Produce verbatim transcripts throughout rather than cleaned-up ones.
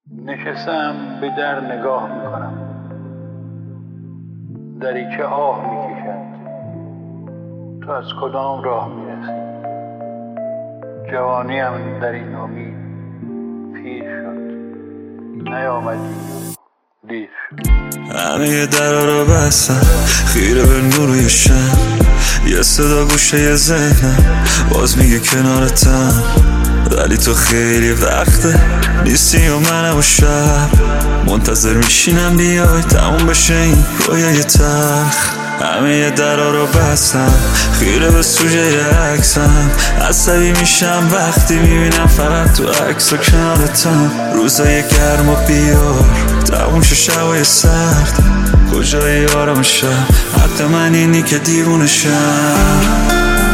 نشستم به در نگاه میکنم، دریچه آه میکشد. تو از کدام راه میرسی؟ جوانیم در این امید پیر شد، نیامدی دیر شد. همه درا رو بستم خیره به نور شم، یه صدا گوشه ذهنم باز میگه کنارتم، ولی تو خیلی وقته نیستی و منم و شب منتظر میشینم بیای تموم بشه این رویای تلخ. همه درا رو بستم خیره به سوژه عکسم، عصبی میشم وقتی میبینم فقط تو عکس و کنارتم. روزای گرم و بیار تموم شه شبای سرد، کجای آرام شب حتی من اینی که دیوونه شم.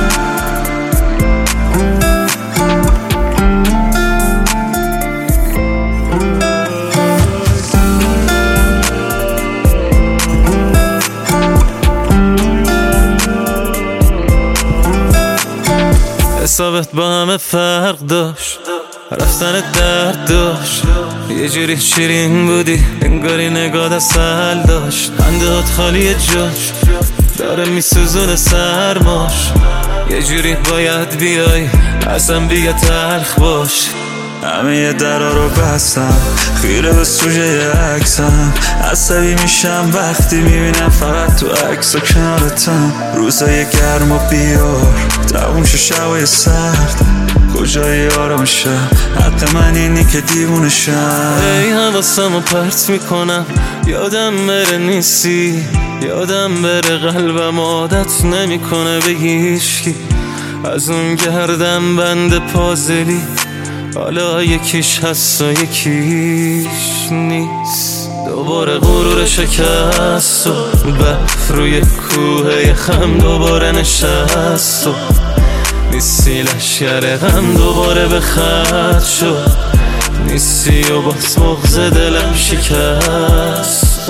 حسابت با همه فرق داشت، رفتن درد داشت، یه جوری شیرین بودی انگاری نگاه اصل داشت. اندهات خالی جاش داره میسوزونه سرماش، یه جوری باید بیای اصلا بیگه تلخ باش. همه درا رو بستم خیره به سوژه عکسم، عصبی میشم وقتی میبینم فقط تو عکس و کنارتم. روزای گرم و بیار تموم شه شبای سرد، کجای آرام شب حتی من اینی که دیوونه شم. ای حواسمو پرت میکنم یادم بره نیستی، یادم بره قلبم عادت نمیکنه به هیچکی. از اون گردم بند پازلی حالا یکیش هست و یکیش نیست. دوباره غرور شکست و برف روی کوه خم دوباره نشست و نیستی لشگر غم دوباره به خط شد، نیستی و باز بغض دلم شکست.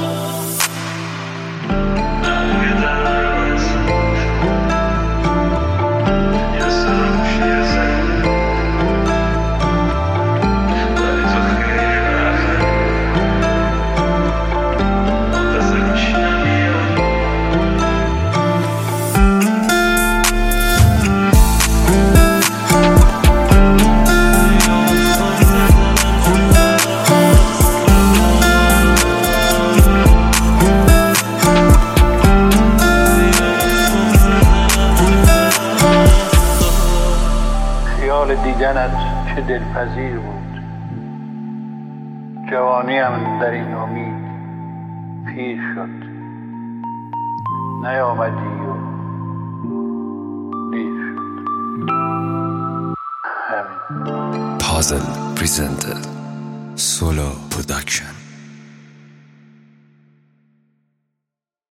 دیدنت چه دلپذیر بود، جوانیم در این امید پیر شد، نیامدی و دیر شد. همین. پازل پریزنتد سولو پروداکشن.